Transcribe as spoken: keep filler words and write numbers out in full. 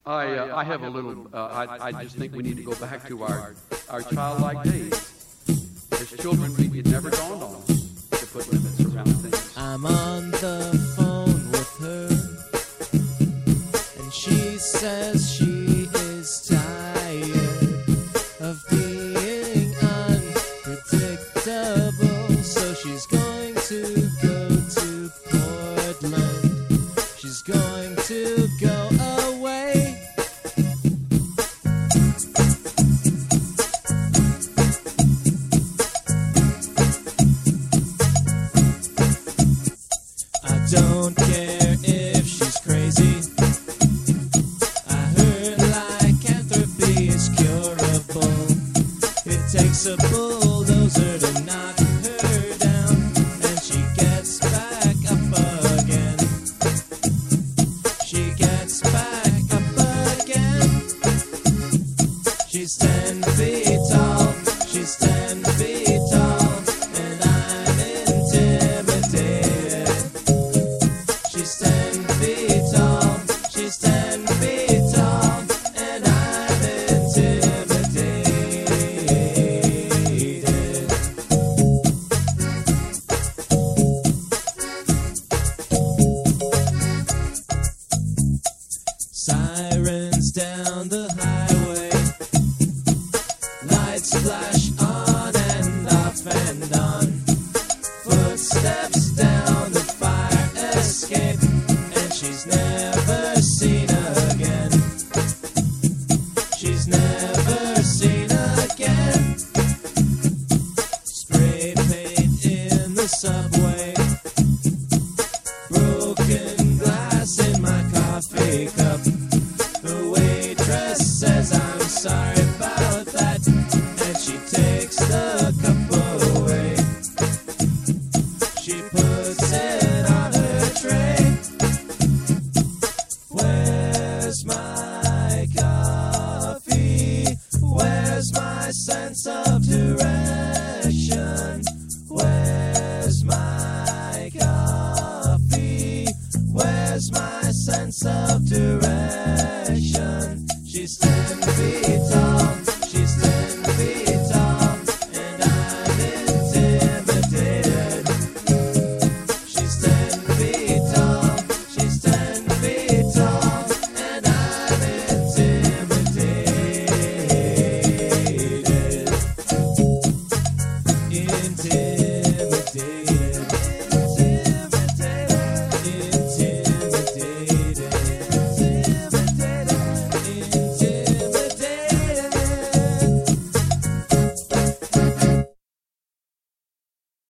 I, uh, I have a little, uh, I, I just think we need to go back to our, our childlike days. As children, we, it never dawned on us to put limits around things. I'm on the phone with her, and she says she is tired of being unpredictable, so she's going to go to Portland. She's going to go away. I don't care if she's crazy. I heard lycanthropy is curable. It takes a bulldozer to knock her down, and she gets back up again. She gets back up again. She's ten feet tall. She's ten feet tall, and I'm intimidated. She's ten feet tall. She's ten feet tall, and I'm intimidated. Sirens down the highway, lights flash on and off and on. Footsteps down the fire escape, and she's never seen again. She's never seen again. Spray paint in the subway, broken glass in my coffee cup. The waitress says I'm sorry about that, and she takes the cup away. She puts it on her tray. Where's my coffee? Where's my sense of direction? Where's my coffee? Where's my sense of direction? She's ten feet tall.